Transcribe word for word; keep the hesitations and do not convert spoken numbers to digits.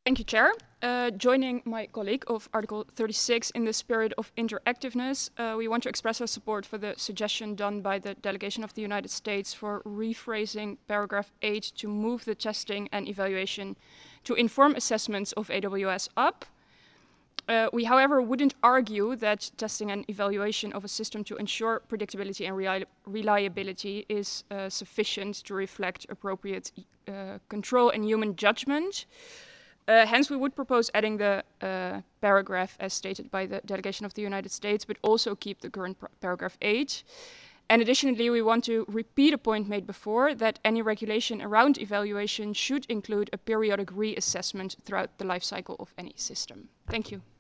Thank you, Chair. Uh, joining my colleague of Article thirty-six in the spirit of interactiveness, uh, we want to express our support for the suggestion done by the delegation of the United States for rephrasing paragraph eight to move the testing and evaluation to inform assessments of A W S up. Uh, we, however, wouldn't argue that testing and evaluation of a system to ensure predictability and reli reliability is uh, sufficient to reflect appropriate uh, control and human judgment. Uh, hence, we would propose adding the uh, paragraph as stated by the delegation of the United States, but also keep the current paragraph eight. And additionally, we want to repeat a point made before, that any regulation around evaluation should include a periodic reassessment throughout the life cycle of any system. Thank you.